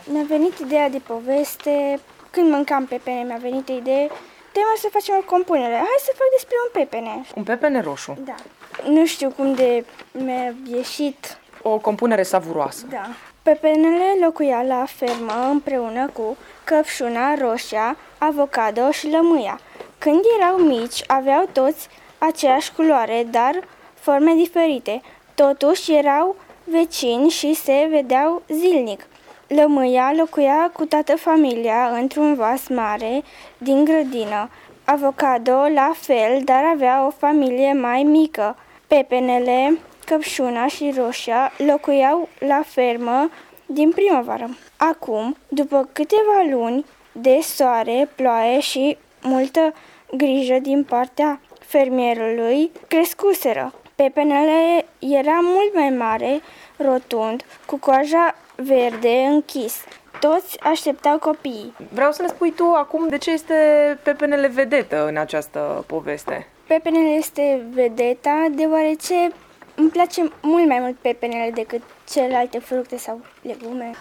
Mi-a venit ideea de poveste, când mâncam pepene mi-a venit ideea, tema să facem o compunere. Hai să fac despre un pepene. Un pepene roșu. Da. Nu știu cum de mi-a ieșit. O compunere savuroasă. Da. Pepenele locuia la fermă împreună cu căpșuna, roșia, avocado și lămâia. Când erau mici, aveau toți aceeași culoare, dar forme diferite. Totuși erau vecini și se vedeau zilnic. Lămâia locuia cu toată familia într-un vas mare din grădină. Avocado la fel, dar avea o familie mai mică. Pepenele, căpșuna și roșia locuiau la fermă din primăvară. Acum, după câteva luni de soare, ploaie și multă grijă din partea fermierului, crescuseră. Pepenele era mult mai mare, rotund, cu coaja verde închis. Toți așteptau copiii. Vreau să ne spui tu acum de ce este pepenele vedetă în această poveste. Pepenele este vedeta deoarece îmi place mult mai mult pepenele decât celelalte fructe sau legume.